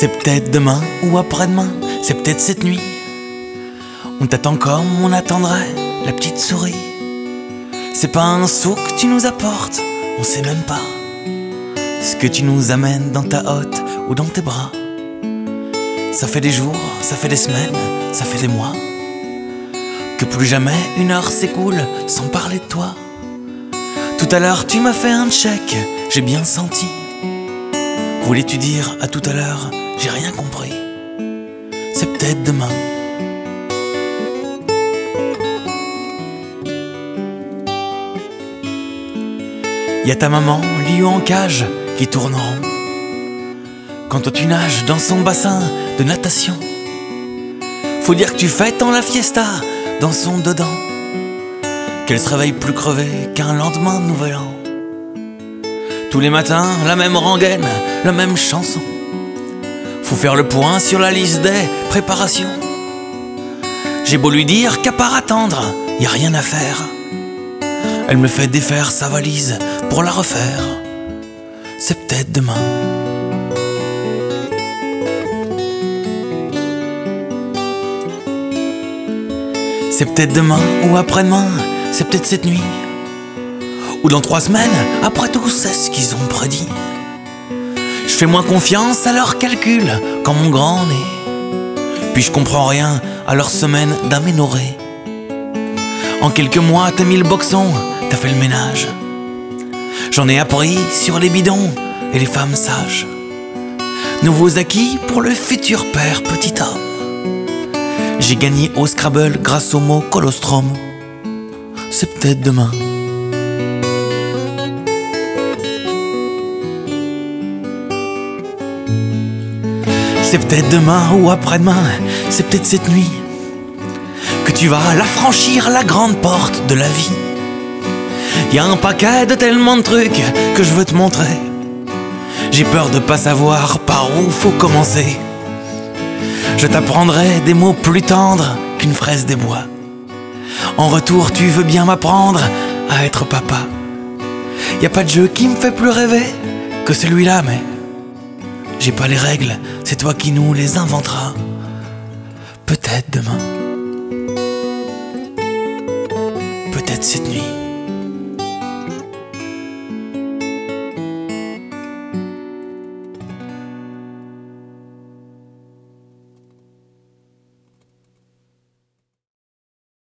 C'est peut-être demain ou après-demain, c'est peut-être cette nuit. On t'attend comme on attendrait la petite souris. C'est pas un sou que tu nous apportes, on sait même pas ce que tu nous amènes dans ta hotte ou dans tes bras. Ça fait des jours, ça fait des semaines, ça fait des mois que plus jamais une heure s'écoule sans parler de toi. Tout à l'heure tu m'as fait un check, j'ai bien senti. Voulais-tu dire à tout à l'heure, j'ai rien compris. C'est peut-être demain. Y'a ta maman, lie en cage, qui tourne en rond quand toi tu nages dans son bassin de natation. Faut dire que tu fais tant la fiesta dans son dedans qu'elle se réveille plus crevée qu'un lendemain de nouvel an. Tous les matins, la même rengaine, la même chanson. Faut faire le point sur la liste des préparations. J'ai beau lui dire qu'à part attendre, y a rien à faire. Elle me fait défaire sa valise pour la refaire. C'est peut-être demain. C'est peut-être demain ou après-demain, c'est peut-être cette nuit. Ou dans 3 semaines, après tout, c'est ce qu'ils ont prédit. Je fais moins confiance à leurs calculs qu'en mon grand nez. Puis je comprends rien à leur semaine d'aménorrhée. En quelques mois, t'as mis le boxon, t'as fait le ménage. J'en ai appris sur les bidons et les femmes sages. Nouveaux acquis pour le futur père petit homme. J'ai gagné au Scrabble grâce au mot colostrum. C'est peut-être demain. C'est peut-être demain ou après-demain, c'est peut-être cette nuit que tu vas la franchir, la grande porte de la vie. Y a un paquet de tellement de trucs que je veux te montrer. J'ai peur de pas savoir par où faut commencer. Je t'apprendrai des mots plus tendres qu'une fraise des bois. En retour, tu veux bien m'apprendre à être papa. Y a pas de jeu qui me fait plus rêver que celui-là, mais j'ai pas les règles, c'est toi qui nous les inventeras. Peut-être demain, peut-être cette nuit.